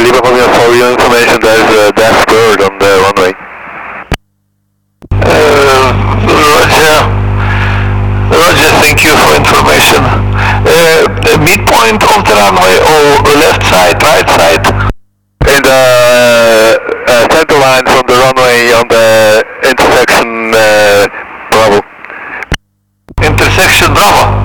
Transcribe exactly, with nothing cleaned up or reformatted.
Lima Romeo, for your information, there's a deaf bird on the runway. Uh, Roger. Roger, thank you for information. Uh, midpoint of the runway, or left side, right side? In the uh, center line from the runway on the intersection uh, Bravo. Intersection Bravo.